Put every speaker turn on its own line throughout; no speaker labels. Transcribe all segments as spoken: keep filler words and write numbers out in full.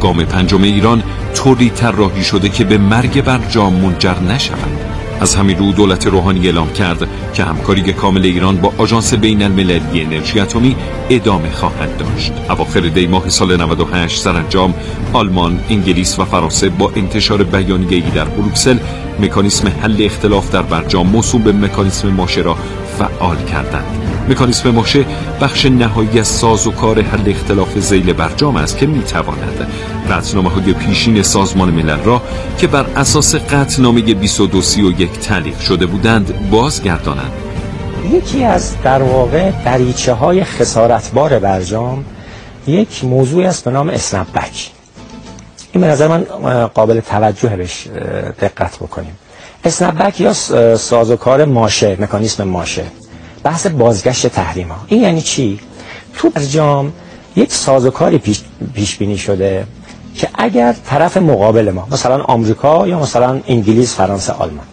گام پنجم ایران طوری طراحی شده که به مرگ برجام منجر نشود. از همین رو دولت روحانی اعلام کرد که همکاری کامل ایران با آژانس بین المللی انرژی اتمی ادامه خواهد داشت. اواخر دی ماه سال نود و هشت سرانجام آلمان، انگلیس و فرانسه با انتشار بیانیه‌ای در بروکسل مکانیسم حل اختلاف در برجام موسوم به مکانیسم ماشه را فعال کردند. مکانیسم ماشه بخش نهایی از سازوکار حل اختلاف ذیل برجام است که میتواند قطعنامه‌های پیشین سازمان ملل را که بر اساس قطعنامه بیست و دو سی و یک تعلیق شده بودند بازگردانند.
یکی از در واقع دریچه های خسارتبار برجام یک موضوعی است به نام اسنپ بک. این به نظر من قابل توجه بهش دقت بکنیم. اسنپ بک یا سازوکار ماشه، مکانیسم ماشه، بحث بازگشت تحریم ها. این یعنی چی؟ تو برجام یک سازوکاری پیش, پیش بینی شده که اگر طرف مقابل ما مثلا آمریکا یا مثلا انگلیس، فرانسه، آلمان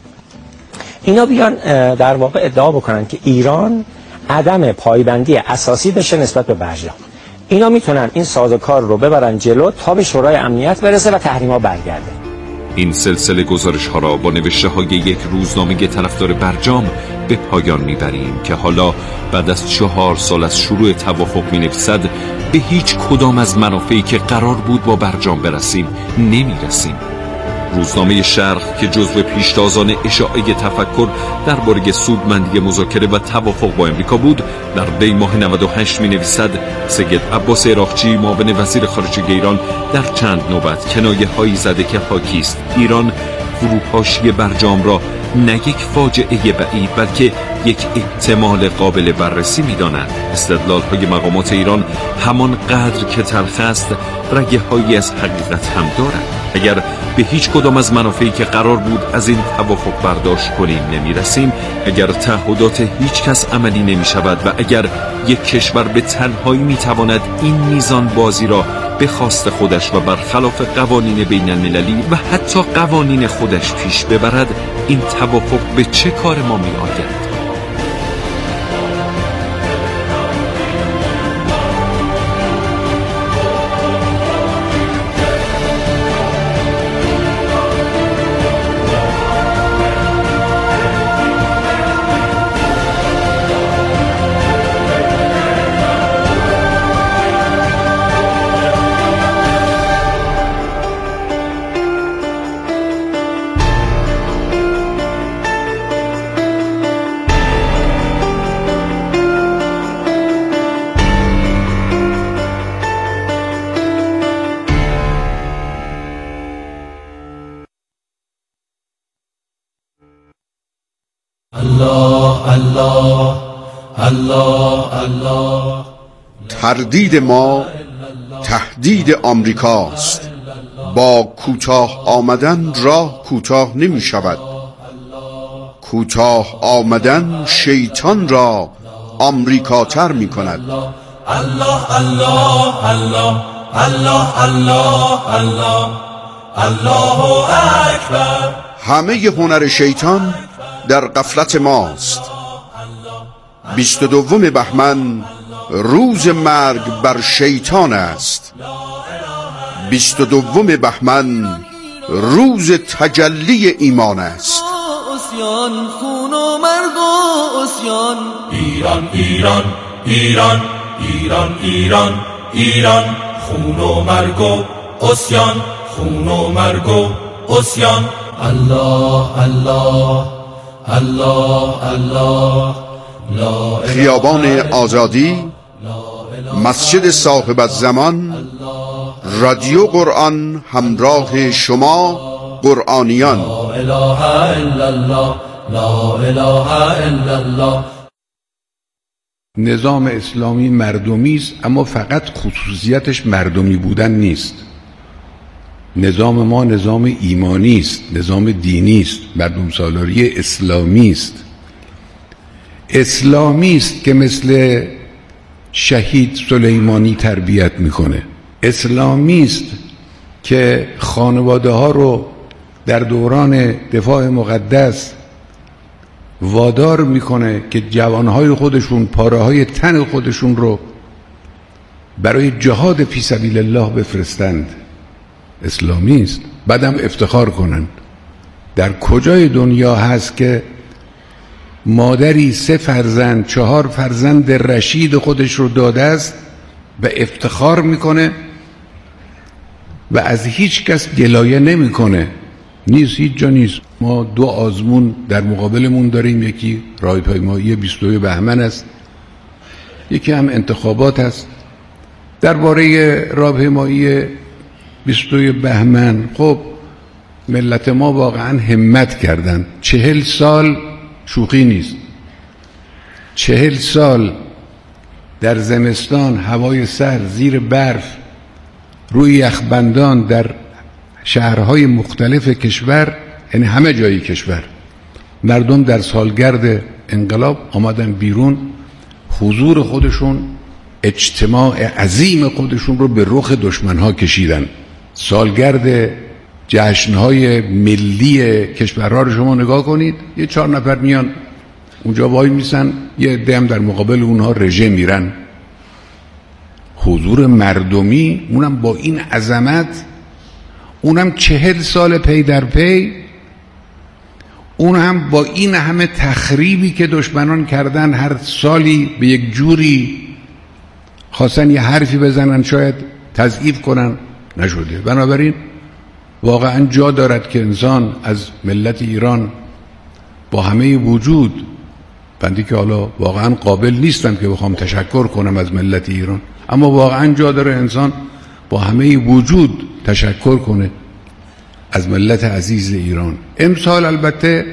اینا بیان در واقع ادعا بکنن که ایران عدم پایبندی اساسی داشته نسبت به برجام، اینا میتونن این سازوکار رو ببرن جلو تا به شورای امنیت برسه و تحریم‌ها برگرده.
این سلسله گزارش ها را با نوشته های یک روزنامه طرفدار برجام به پایان میبریم که حالا بعد از چهار سال از شروع توافق می نویسد به هیچ کدام از منافعی که قرار بود با برجام برسیم نمیرسیم. روزنامه شرق که جزو پیشتازان اشاعه تفکر درباره سودمندی مذاکره و توافق با امریکا بود در دی ماه نود و هشت می نویسد سید عباس عراقچی معاون وزیر خارجه ایران در چند نوبت کنایه هایی زده که حاکی است ایران فروپاشی برجام را نه یک فاجعه بعید بلکه یک احتمال قابل بررسی می داند. استدلال های مقامات ایران همان قدر که تلخ است رگه هایی از حقیقت هم دارد. اگر به هیچ کدام از منافعی که قرار بود از این توافق برداشت کنیم نمی رسیم، اگر تعهدات هیچ کس عملی نمی شود و اگر یک کشور به تنهایی می تواند این میزان بازی را به خواست خودش و برخلاف قوانین بین المللی و حتی قوانین خودش پیش ببرد، این توافق به چه کار ما می آید؟
الله الله الله الله.
تردید ما تهدید آمریکاست. با کوتاه آمدن راه کوتاه نمی شود. کوتاه آمدن شیطان را آمریکاتر می کند.
الله الله الله الله الله الله الله اکبر.
همه هنر شیطان در غفلت ماست. بیست و دوم بهمن روز مرگ بر شیطان است. بیست و دوم بهمن روز تجلی ایمان است.
اسیان خون و مرگ و اسیان. ایران ایران ایران ایران ایران ایران. خون و مرگ و اسیان. خون و مرگ و اسیان. الله الله الله الله.
خیابان آزادی، مسجد صاحب الزمان، رادیو قرآن همراه شما قرآنیان.
لا اله الا الله لا اله الا الله.
نظام اسلامی مردمی است، اما فقط خصوصیتش مردمی بودن نیست. نظام ما نظام ایمانی است، نظام دینی است، مردم سالاری اسلامی است. اسلامی است که مثل شهید سلیمانی تربیت میکنه. اسلامی است که خانواده ها رو در دوران دفاع مقدس وادار میکنه که جوانهای خودشون پاره های تن خودشون رو برای جهاد فی سبیل الله بفرستند. اسلامی است، بعدم افتخار کنن. در کجای دنیا هست که مادری سه فرزند چهار فرزند رشید خودش رو داده است و افتخار میکنه و از هیچ کس گلایه نمیکنه؟ نیست، هیچ جا نیست. ما دو آزمون در مقابلمون داریم، یکی راهپیمایی بیست و دو بهمن است، یکی هم انتخابات است. درباره راهپیمایی بیست و دو بهمن، خب ملت ما واقعا همت کردن. چهل سال شوخی نیست. چهل سال در زمستان، هوای سرد، زیر برف، روی یخبندان، در شهرهای مختلف کشور، یعنی همه جای کشور، مردم در سالگرد انقلاب آمدن بیرون، حضور خودشون، اجتماع عظیم خودشون رو به رخ دشمنها کشیدن. سالگرد جشنهای ملی کشورها رو شما نگاه کنید، یه چهار نفر میان اونجا وای میسن، یه عده هم در مقابل اونها رژه میرن. حضور مردمی، اونم با این عظمت، اونم چهل سال پی در پی، اون هم با این همه تخریبی که دشمنان کردن، هر سالی به یک جوری خواستن یه حرفی بزنن، شاید تضعیف کنن، نشده. بنابراین واقعا جا دارد که انسان از ملت ایران با همه وجود، بنده که حالا واقعا قابل نیستم که بخوام تشکر کنم از ملت ایران، اما واقعا جا داره انسان با همه وجود تشکر کنه از ملت عزیز ایران. امسال البته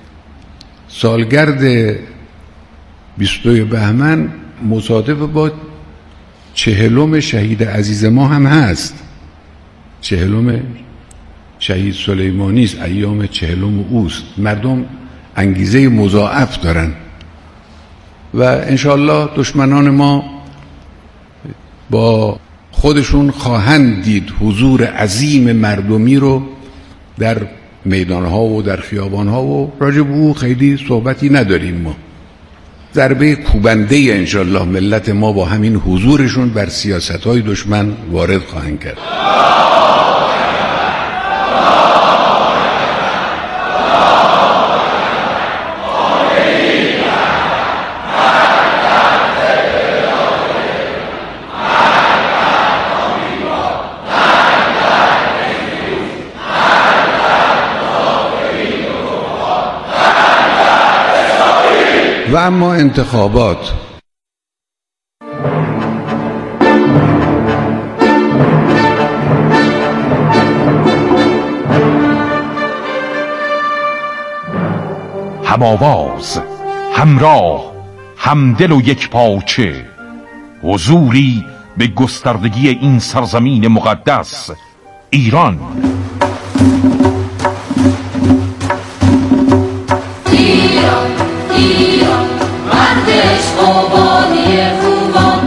سالگرد بیست و دو بهمن مصادف با چهلم شهید عزیز ما هم هست. چهلم شهید سلیمانی است، ایام چهلم اوست. مردم انگیزه مضاعف دارن و انشالله دشمنان ما با خودشون خواهند دید حضور عظیم مردمی رو در میدانها و در خیابانها، و راجع به او خیلی صحبتی نداریم. ما ضربه کوبنده انشالله ملت ما با همین حضورشون بر سیاست‌های دشمن وارد خواهند کرد. و اما انتخابات،
هم‌آواز، همراه، همدل و یک پاچه، حضوری به گستردگی این سرزمین مقدس ایران.
ایران ایران مردش قوانی خوبان،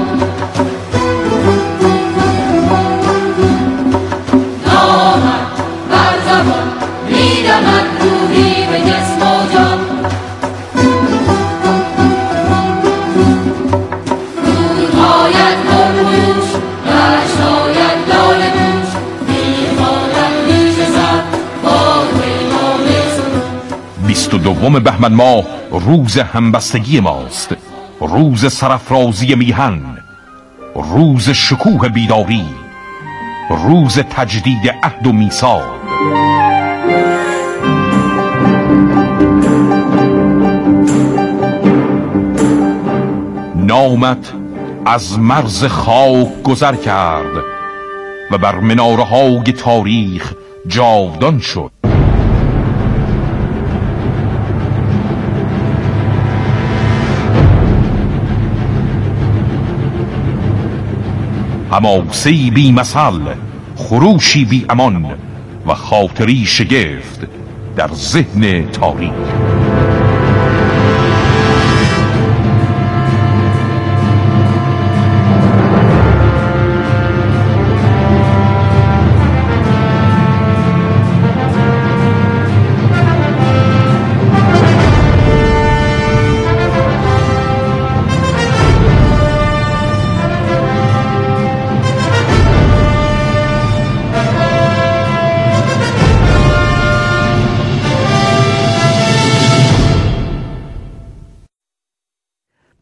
نامد بر زبان میدمد روحی به جسم و جان. روزهایت پرگوش گشتاید لاله دوش، میخواند میشزد بار امام سرود.
بیست و دوم بهمن ماه روز همبستگی ماست، روز سرافرازی میهن، روز شکوه بیداری، روز تجدید عهد و میثاق. نامت از مرز خاک گذر کرد و بر مناره‌های تاریخ جاودان شد. حماسه‌ای بی مثل، خروشی بی امان و خاطری شگفت در ذهن تاریخ.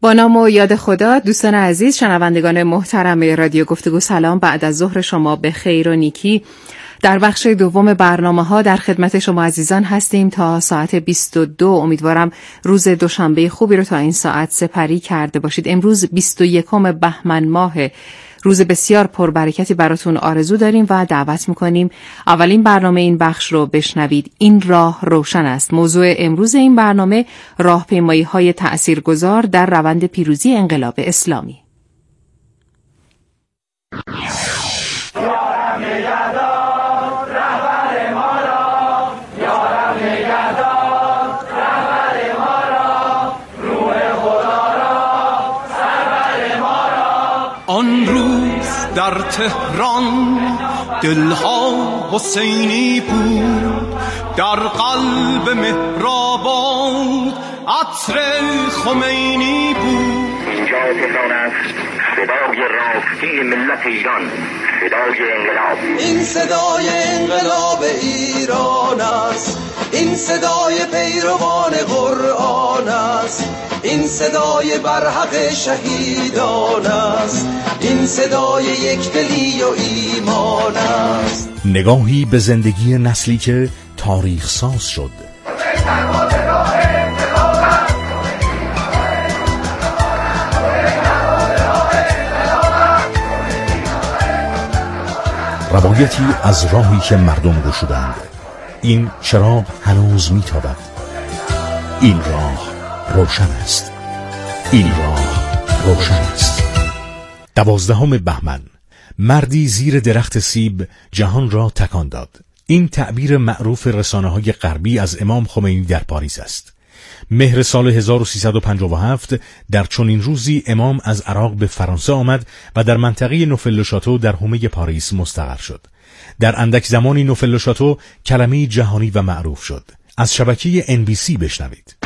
با نام و یاد خدا. دوستان عزیز، شنوندگان محترم رادیو گفتگو، سلام. بعد از ظهر شما به خیر و نیکی. در بخش دوم برنامه ها در خدمت شما عزیزان هستیم تا ساعت بیست و دو. امیدوارم روز دوشنبه خوبی رو تا این ساعت سپری کرده باشید. امروز بیست و یکم بهمن ماه، روز بسیار پربرکتی براتون آرزو داریم و دعوت میکنیم اولین برنامه این بخش رو بشنوید. این راه روشن است. موضوع امروز این برنامه راهپیمایی های تأثیرگذار در روند پیروزی انقلاب اسلامی.
آن روز در تهران دلها حسینی بود، در قلب مهرآباد عطر خمینی بود.
اینجا تهران است، صدای راستی ملت ایران، صدای انقلاب.
این صدای انقلاب ایران است، این صدای پیروان قرآن است، این صدای برحق شهیدان است، این صدای یکدلی و ایمان است.
نگاهی به زندگی نسلی که تاریخ ساز شد. روایتی از راهی که مردم گشودند. این چراغ هنوز میتابد. این راه روشن است. این راه روشن است. دوازدهم بهمن، مردی زیر درخت سیب جهان را تکان داد. این تعبیر معروف رسانه‌های غربی از امام خمینی در پاریس است. مهر سال هزار و سیصد و پنجاه و هفت در چنین روزی امام از عراق به فرانسه آمد و در منطقه نوفل-لو-شاتو در حومه پاریس مستقر شد. در اندک زمانی نوفل-لو-شاتو کلمه جهانی و معروف شد. از شبکه ان بی سی بشنوید.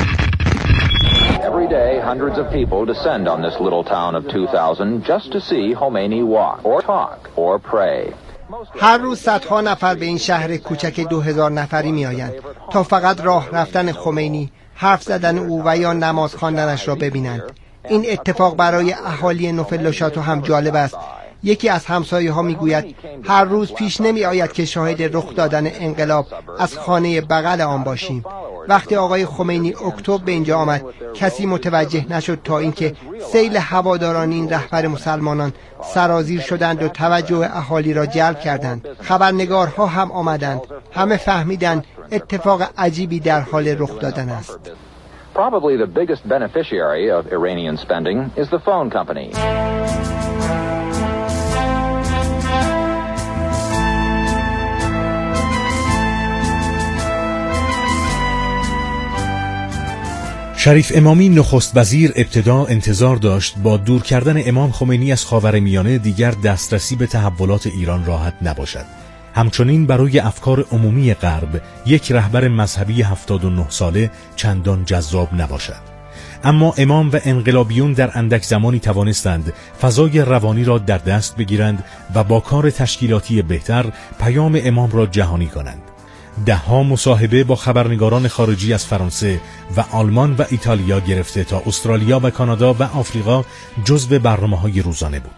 Every day, hundreds of people descend on this little town of two thousand just to see Khomeini walk or talk or pray.
هر روز صدها نفر به این شهر کوچک دو هزار نفری می آیند تا فقط راه رفتن خمینی، حرف زدن او و یا نماز خواندنش را ببینند. این اتفاق برای اهالی نوفل-لو-شاتو هم جالب است. یکی از همسایه ها می گوید هر روز پیش نمی آید که شاهد رخ دادن انقلاب از خانه بغل آن باشیم. وقتی آقای خمینی اکتبر به اینجا آمد کسی متوجه نشد تا اینکه سیل هواداران این رهبر مسلمانان سرازیر شدند و توجه اهالی را جلب کردند. خبرنگارها هم آمدند. همه فهمیدند اتفاق عجیبی در حال رخ دادن است.
Probably the biggest beneficiary of Iranian spending is the phone company.
شریف امامی نخست وزیر ابتدا انتظار داشت با دور کردن امام خمینی از خاورمیانه دیگر دسترسی به تحولات ایران راحت نباشد. همچنین برای افکار عمومی غرب یک رهبر مذهبی هفتاد و نه ساله چندان جذاب نباشد. اما امام و انقلابیون در اندک زمانی توانستند فضای روانی را در دست بگیرند و با کار تشکیلاتی بهتر پیام امام را جهانی کنند. ده ها مصاحبه با خبرنگاران خارجی از فرانسه و آلمان و ایتالیا گرفته تا استرالیا و کانادا و آفریقا جزو برنامه‌های روزانه بود.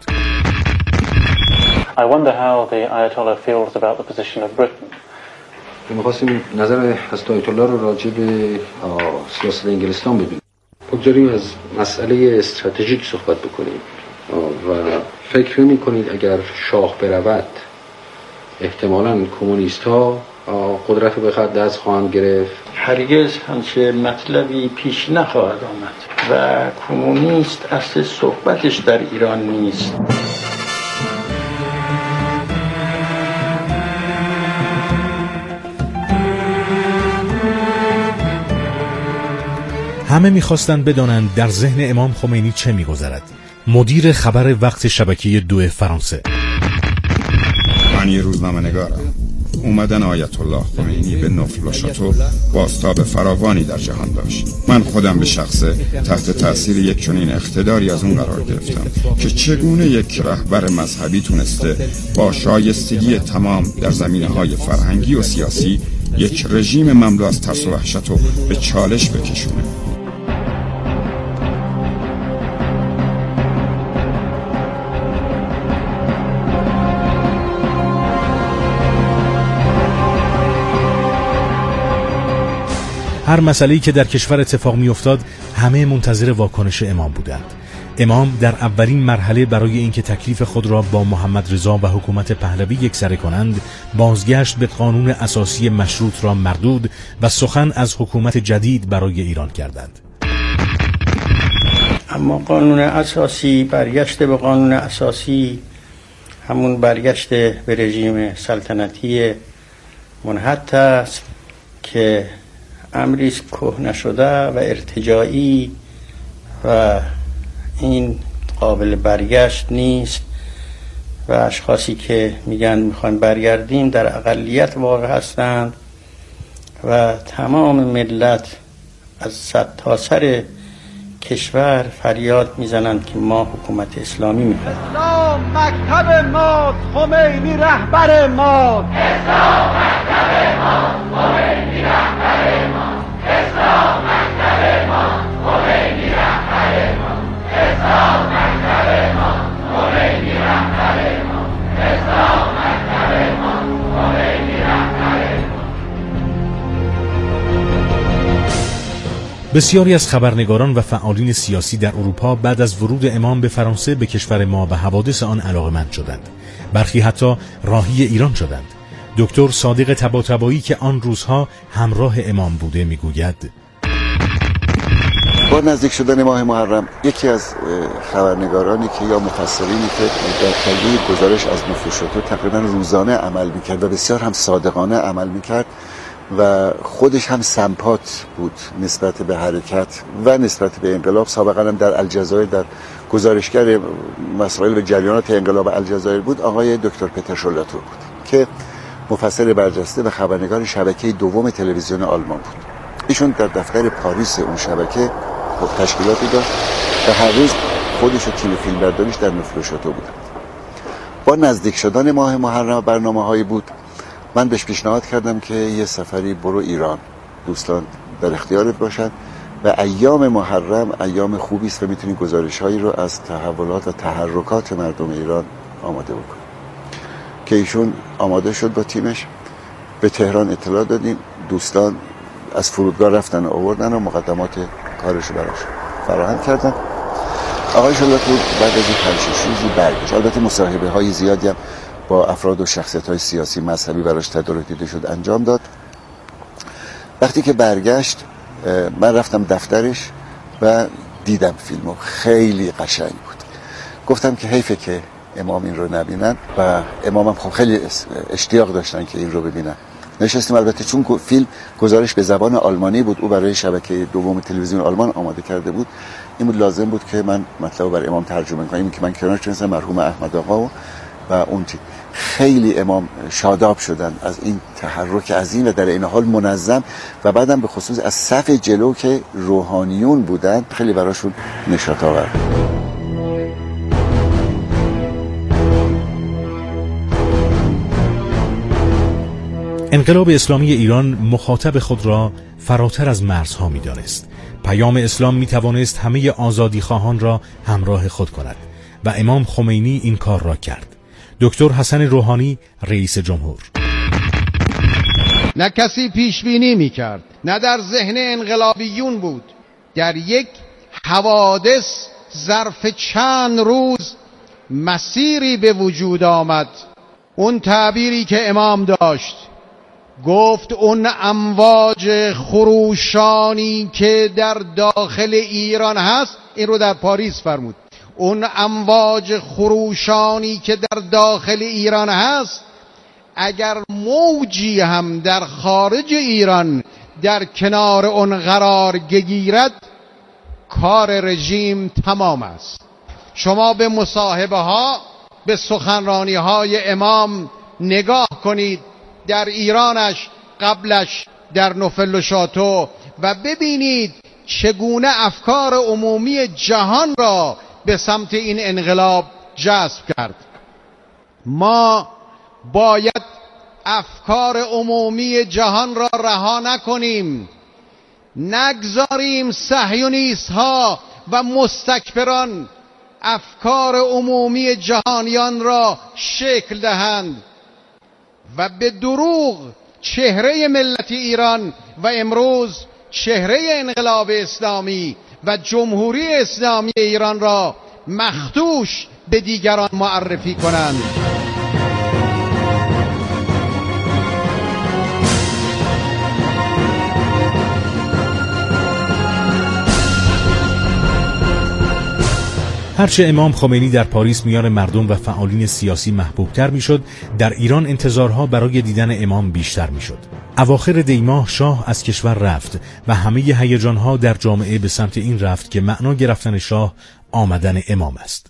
I wonder how the Ayatollah feels about the position of Britain.
می‌خواستیم نظر حضرت آیت الله رو راجع به سیاست انگلستان ببینیم. بگذاریم از مسئله استراتژیک صحبت بکنیم و فکر می‌کنید اگر شاه برود احتمالاً کمونیست‌ها قدرت رو به خود دست خواهند گرفت.
هرگز همچه مطلبی پیش نخواهد آمد و کمونیست اصل صحبتش در ایران نیست.
همه میخواستند بدانند در ذهن امام خمینی چه میگذرد. مدیر خبر وقت شبکه دو فرانسه:
من یه روزنامه نگارم. اومدن آیت الله خمینی به نوفل-لو-شاتو بازتاب فراوانی در جهان داشت. من خودم به شخصه تحت تاثیر یک چنین اقتداری از اون قرار گرفتم که چگونه یک رهبر مذهبی تونسته با شایستگی تمام در زمینه‌های فرهنگی و سیاسی یک رژیم مملو از ترس و وحشت رو به چالش بکشونه.
هر مسئله‌ای که در کشور اتفاق می‌افتاد همه منتظر واکنش امام بودند. امام در اولین مرحله برای اینکه تکلیف خود را با محمد رضا و حکومت پهلوی یکسره کنند، بازگشت به قانون اساسی مشروط را مردود و سخن از حکومت جدید برای ایران کردند.
اما قانون اساسی، برگشت به قانون اساسی همون برگشت به رژیم سلطنتی منحط است که امری کهنه شده و ارتجاعی و این قابل برگشت نیست و اشخاصی که میگن میخوان برگردیم در اقلیت واقع هستند و تمام ملت از سر تا سر کشور فریاد میزنند که ما حکومت اسلامی میخوایم.
اسلام مکتب ما، خمینی رهبر ما. اسلام مکتب ما، خمینی رهبر ما. اسلام مکتب ما، خمینی رهبر ما. اسلام مکتب ما، خمینی رهبر ما. اسلام مکتب ما، خمینی رهبر ما.
بسیاری از خبرنگاران و فعالین سیاسی در اروپا بعد از ورود امام به فرانسه به کشور ما و حوادث آن علاقه‌مند شدند. برخی حتی راهی ایران شدند. دکتر صادق طباطبایی که آن روزها همراه امام بوده میگوید:
با نزدیک شدن ماه محرم یکی از خبرنگارانی که یا مفسرینی که در تهیه گزارش از نفوشاتو تقریبا روزانه عمل میکرد و بسیار هم صادقانه عمل میکرد و خودش هم سمپات بود نسبت به حرکت و نسبت به انقلاب. سابقا هم در الجزایر در گزارشگر مسائل و جریانات انقلاب الجزایر بود، آقای دکتر پتر شولاتور بود که مفسر برجسته و خبرنگار شبکه دوم تلویزیون آلمان بود. ایشون در دفتر پاریس اون شبکه تشکیلاتی داشت و هر روز خودش و تیم فیلمبرداریش در نفروشاتو بود. با نزدیک شدن ماه محرم برنامه‌هایی بود. من بهش پیشنهاد کردم که یه سفری برو ایران، دوستان در اختیارت باشن و ایام محرم ایام خوبی است و میتونی گزارش‌هایی رو از تحولات و تحرکات مردم ایران آماده بکنی. که ایشون آماده شد با تیمش. به تهران اطلاع دادیم، دوستان از فرودگاه رفتن و آوردن و مقدمات کارش رو براش فراهم کردن. آقای شولاتور بعد از این پنج شش روزی برگشت. البته مصاحبه های زیادی هم با افراد و شخصیت های سیاسی مذهبی براش تدارک دیده شد انجام داد. وقتی که برگشت من رفتم دفترش و دیدم فیلمو، خیلی قشنگ بود. گفتم که حیفه که امام این رو نبینن و امام هم خب خیلی اشتیاق داشتن که این رو ببینن. نشستیم، البته چون فیلم گزارش به زبان آلمانی بود، او برای شبکه دوم تلویزیون آلمان آماده کرده بود، این بود لازم بود که من مطلب برای امام ترجمه کنم که من کنارش نشستم مرحوم احمد آقا و, و اون تیم. خیلی امام شاداب شدن از این تحرک عظیم و در این حال منظم و بعدم به خصوص از صف جلو که روحانیون بودن خیلی براشون نشاط آور.
انقلاب اسلامی ایران مخاطب خود را فراتر از مرزها می دانست. پیام اسلام می توانست همه آزادی خواهان را همراه خود کند و امام خمینی این کار را کرد. دکتر حسن روحانی رئیس جمهور:
نه کسی پیش بینی می کرد، نه در ذهن انقلابیون بود در یک حوادث ظرف چند روز مسیری به وجود آمد. اون تعبیری که امام داشت، گفت اون امواج خروشانی که در داخل ایران هست، این رو در پاریس فرمود، اون امواج خروشانی که در داخل ایران هست اگر موجی هم در خارج ایران در کنار اون قرار گیرد کار رژیم تمام است. شما به مصاحبه ها، به سخنرانی های امام نگاه کنید در ایرانش، قبلش در نوفل و شاتو، و ببینید چگونه افکار عمومی جهان را به سمت این انقلاب جذب کرد. ما باید افکار عمومی جهان را رها نکنیم، نگذاریم صهیونیست ها و مستکبران افکار عمومی جهانیان را شکل دهند و به دروغ چهره ملت ایران و امروز چهره انقلاب اسلامی و جمهوری اسلامی ایران را مخدوش به دیگران معرفی کنند.
هرچه امام خمینی در پاریس میان مردم و فعالین سیاسی محبوبتر میشد، در ایران انتظارها برای دیدن امام بیشتر میشد. اواخر دیماه شاه از کشور رفت و همه هیجانها در جامعه به سمت این رفت که معنا گرفتن شاه آمدن امام است.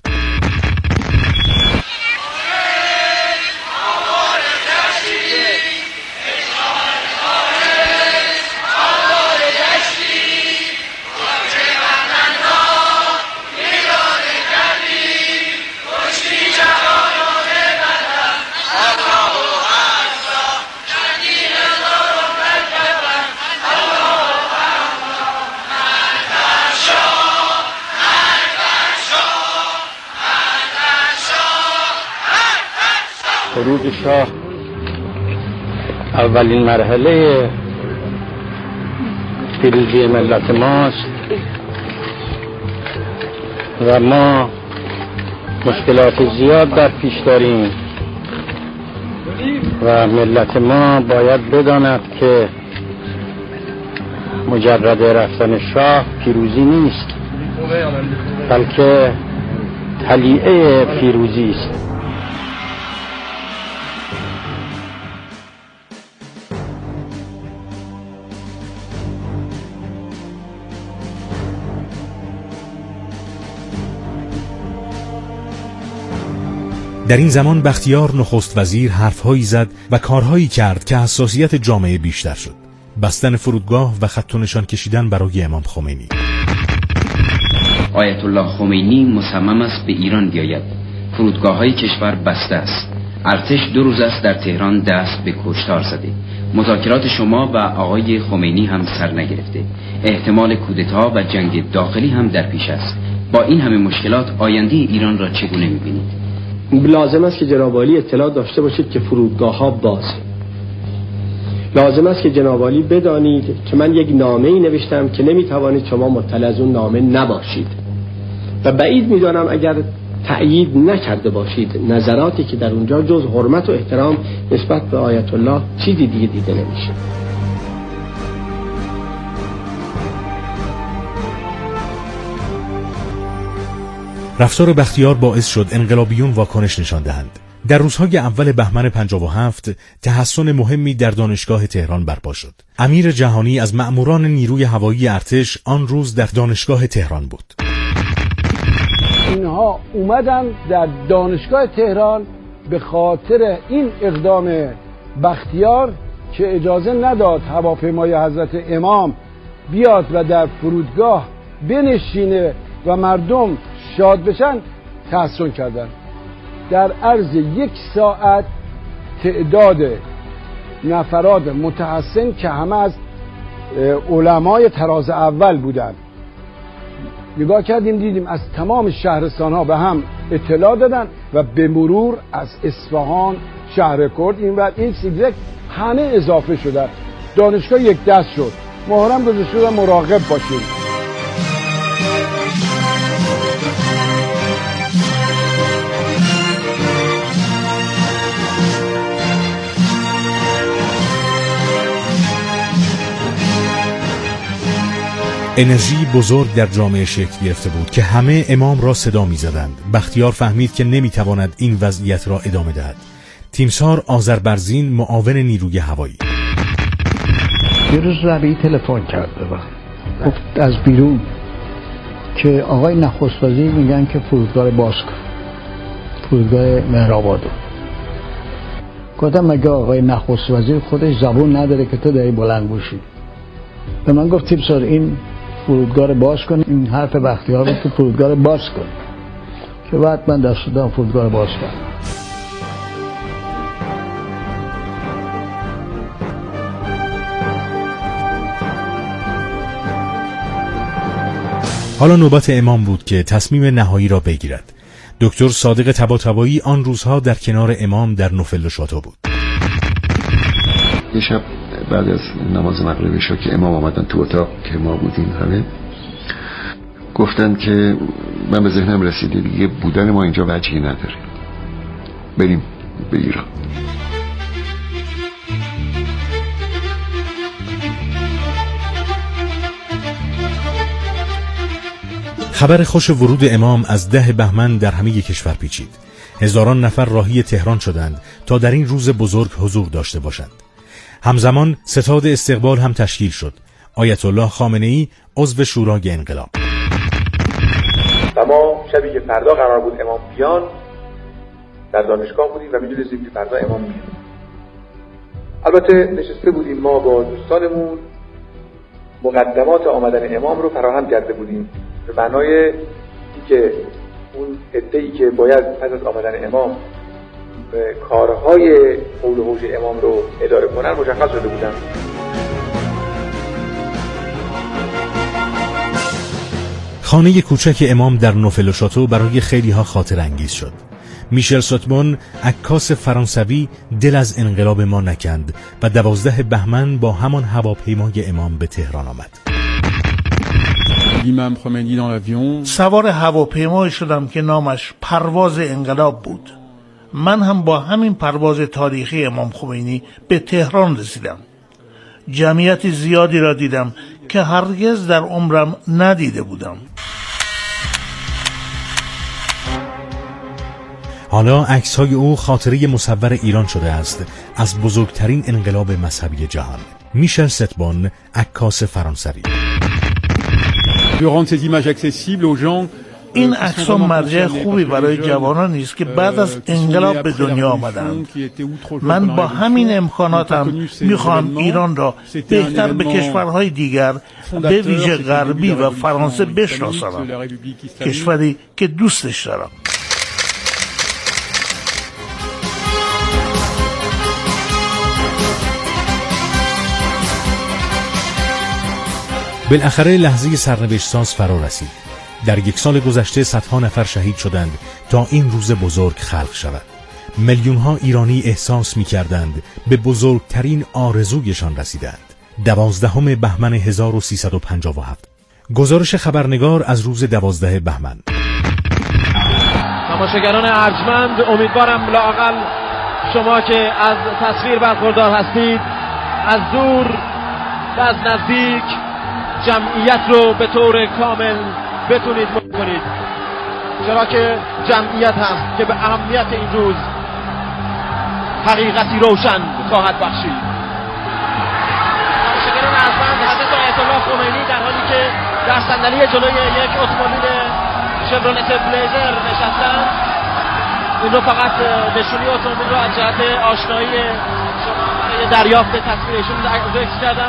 خروج شاه اولین مرحله پیروزی ملت ماست و ما مشکلات زیاد در پیش داریم و ملت ما باید بداند که مجرد رفتن شاه پیروزی نیست، بلکه طلیعه پیروزی است.
در این زمان بختیار نخست وزیر حرفهایی زد و کارهایی کرد که حساسیت جامعه بیشتر شد. بستن فرودگاه و خط و نشان کشیدن برای امام خمینی.
آیت الله خمینی مصمم است به ایران بیاید. فرودگاه‌های کشور بسته است. ارتش دو روز است در تهران دست به کشتار زده. مذاکرات شما و آقای خمینی هم سر نگرفته. احتمال کودتا و جنگ داخلی هم در پیش است. با این همه مشکلات آینده ایران را چگونه می‌بینید؟
لازم است که جناب عالی اطلاع داشته باشید که فرودگاه ها باز. لازم است که جناب عالی بدانید که من یک نامه‌ای نوشتم که نمیتوانید شما مطلع از اون نامه نباشید و بعید میدانم اگر تأیید نکرده باشید نظراتی که در اونجا جز حرمت و احترام نسبت به آیت الله چیزی دیگه دیده نمیشه.
رفتار بختیار باعث شد انقلابیون واکنش نشان دهند. در روزهای اول بهمن پنجاه و هفت تحسن مهمی در دانشگاه تهران برپا شد. امیر جهانی از مأموران نیروی هوایی ارتش آن روز در دانشگاه تهران بود.
اینها اومدن در دانشگاه تهران به خاطر این اقدام بختیار که اجازه نداد هواپیمای حضرت امام بیاد و در فرودگاه بنشینه و مردم شاد بشن تحسن کردن. در عرض یک ساعت تعداد نفرات متحسن که همه از علمای طراز اول بودن نگاه کردیم دیدیم از تمام شهرستان ها به هم اطلاع دادن و به مرور از اصفهان، شهرکرد، این ور ایکس ایگرگ همه اضافه شدن. دانشگاه یک دست شد. محرم گذاشته شدن مراقب باشیم.
انرژی بزرگ در جامعه شکل گرفته بود که همه امام را صدا می زدند. بختیار فهمید که نمی تواند این وضعیت را ادامه دهد. تیمسار آذربرزین معاون نیروی هوایی
یه روز ربیعی تلفن کرد به من، گفت از بیرون که آقای نخست وزیر میگن که فرودگاه باز کن، فرودگاه مهرآبادو. گفتم مگه آقای نخست وزیر خودش زبون نداره که تو داری بلند گوشی؟ به من گفت تیمسار این فرودگاه باز کن، این حرف بختیار بود که فرودگاه باز کن، که بعد من دست دادم فرودگاه باز کن.
حالا نوبت امام بود که تصمیم نهایی را بگیرد. دکتر صادق طباطبایی آن روزها در کنار امام در نوفل و شاتو بود.
یه شب بعد از نماز مغرب عشا که امام آمدن تو اتاق که ما بودیم همه، گفتن که من به ذهنم رسیده دیگه بودن ما اینجا وجهی نداره، بریم به ایران.
خبر خوش ورود امام از ده بهمن در همه کشور پیچید. هزاران نفر راهی تهران شدند تا در این روز بزرگ حضور داشته باشند. همزمان ستاد استقبال هم تشکیل شد. آیت الله خامنه‌ای عضو شورای انقلاب.
و ما شبی که فردا قرار بود امام بیان در دانشگاه بودیم و می‌دونستیم که فردا امام میاد. البته نشسته بودیم ما با دوستانمون مقدمات آمدن امام رو فراهم کرده بودیم، به معنای اینکه اون عده‌ای که باید پس از آمدن امام کارهای حول و حوش امام رو اداره کنن مشخص شده بودن.
خانه کوچک امام در نوفل و شاتو برای خیلی ها خاطر انگیز شد. میشل سوتمون، عکاس فرانسوی، دل از انقلاب ما نکند و دوازده بهمن با همان هواپیمای امام به تهران آمد.
سوار هواپیمایی شدم که نامش پرواز انقلاب بود. من هم با همین پرواز تاریخی امام خمینی به تهران رسیدم. جمعیت زیادی را دیدم که هرگز در عمرم ندیده بودم.
حالا عکس‌های او خاطره مصور ایران شده است از بزرگترین انقلاب مذهبی جهان. میشل ستبون، عکاس فرانسوی.
این عکس‌ها مرجع خوبی برای جوانانی است که بعد از انقلاب به دنیا آمدند. من با همین امکاناتم میخوام ایران را بهتر به کشورهای دیگر به ویژه غربی و فرانسه بشناسانم، کشوری که دوستش دارم.
بالاخره لحظه سرنوشت ساز فرا رسید. در یک سال گذشته صدها نفر شهید شدند تا این روز بزرگ خلق شود. میلیون ها ایرانی احساس می کردند به بزرگترین آرزویشان رسیدند. دوازدهم بهمن هزار و سیصد و پنجاه و هفت. گزارش خبرنگار از روز دوازده بهمن.
تماشاگران ارجمند، امیدوارم لااقل شما که از تصویر برخوردار هستید از دور و از نزدیک جمعیت رو به طور کامل بتونید مد کنید، چرا که جمعیت هست که به اهمیت این روز حقیقتی روشن خواهد بخشید. تماشاگران ارجمند، حضرت آیت الله خمینی در حالی که در صندلی جلوی یک اتومبیل شورولت بلیزر نشستند، این رو فقط نشونی اتومبیل رو از جهت آشنایی شما برای دریافت تصویرشون ذکر کردم.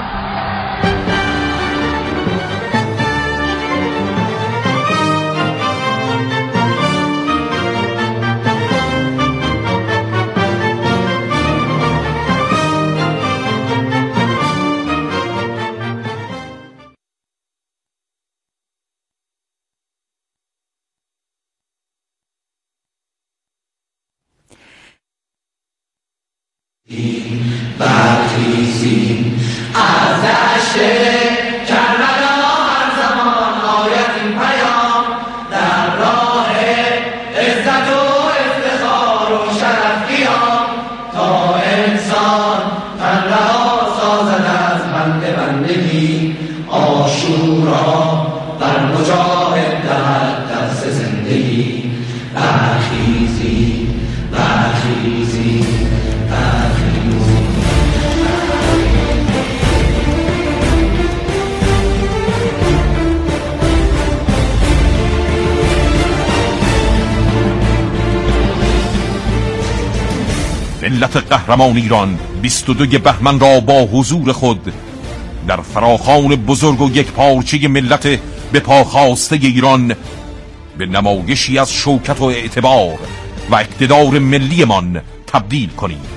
برخیزیم از دشت کربلا، هر زمان آید این پیام در راه عزت و افتخار و شرف قیام، تا انسان تن رها سازد از بند بندگی، عاشورا بر مجاهد دهد دست زندگی. برخیزیم برخیزیم
ملت قهرمان ایران بیست و دو بهمن را با حضور خود در فراخوان بزرگ و یک پارچه ملت به پا خواسته ایران به نمایشی از شوکت و اعتبار و اقتدار ملی من تبدیل کنید.